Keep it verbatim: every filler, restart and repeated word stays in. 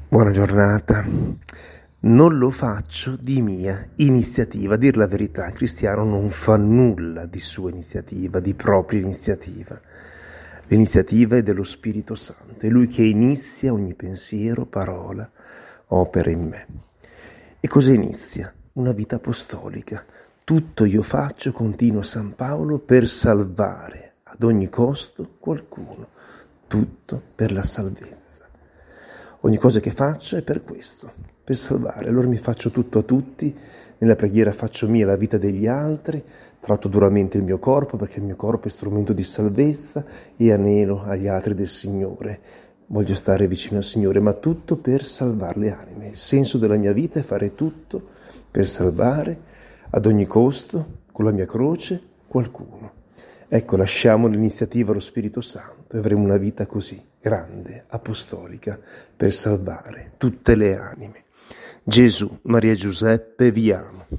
Buona giornata. Non lo faccio di mia iniziativa. A dir la verità, il cristiano non fa nulla di sua iniziativa, di propria iniziativa. L'iniziativa è dello Spirito Santo, è Lui che inizia ogni pensiero, parola, opera in me. E cosa inizia? Una vita apostolica. Tutto io faccio, continua San Paolo, per salvare ad ogni costo qualcuno. Tutto per la salvezza. Ogni cosa che faccio è per questo, per salvare. Allora mi faccio tutto a tutti, nella preghiera faccio mia la vita degli altri, tratto duramente il mio corpo perché il mio corpo è strumento di salvezza e anelo agli altri del Signore. Voglio stare vicino al Signore, ma tutto per salvare le anime. Il senso della mia vita è fare tutto per salvare ad ogni costo, con la mia croce, qualcuno. Ecco, lasciamo l'iniziativa allo Spirito Santo e avremo una vita così, grande, apostolica, per salvare tutte le anime. Gesù, Maria e Giuseppe, vi amo.